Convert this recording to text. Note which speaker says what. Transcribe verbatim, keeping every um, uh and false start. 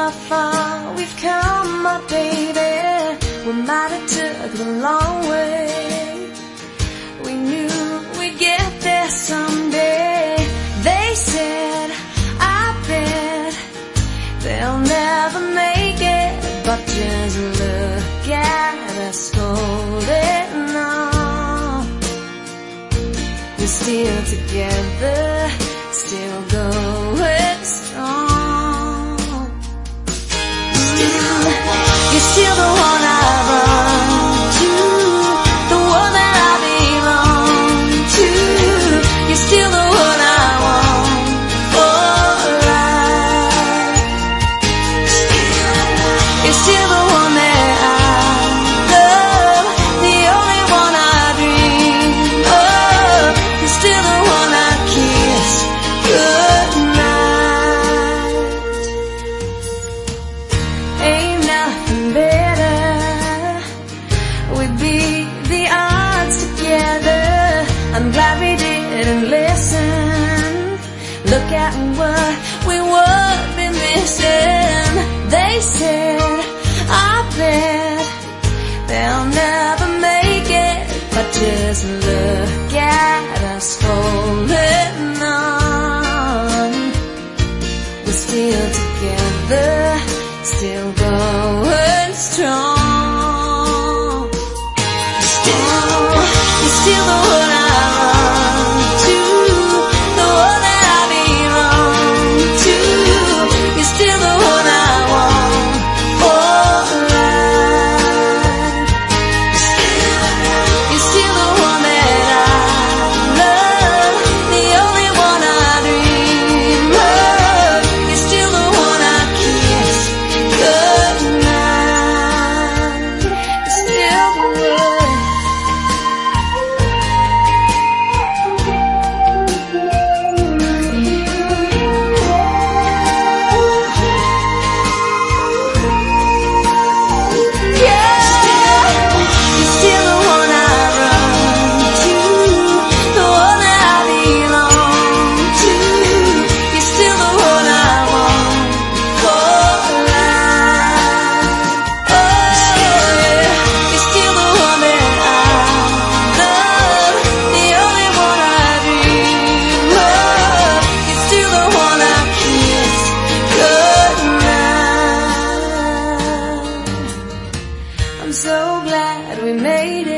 Speaker 1: how far we've come, my baby. We might have took the long way. We knew we'd get there someday. They said, I bet they'll never make it, but just look at us holding on. We're still together, still going strong. Still mm, you're still the one I run to, the one that I belong to. You're still the one I want for life. You're still the one that I love, the only one I dream of. You're still the one I kiss goodnight. Ain't nothing better. We beat the odds together. I'm glad we didn't listen. Look at what we would be missing. They said, I bet they'll never make it, but just look at us holding on. We're still together, still going strong. Still, you're still the one I run to, the one that I belong to. You're still the one I want for life. You're still the one that I love, the only one I dream of. You're still the one I kiss goodnight. You're still the one. I'm so glad we made it.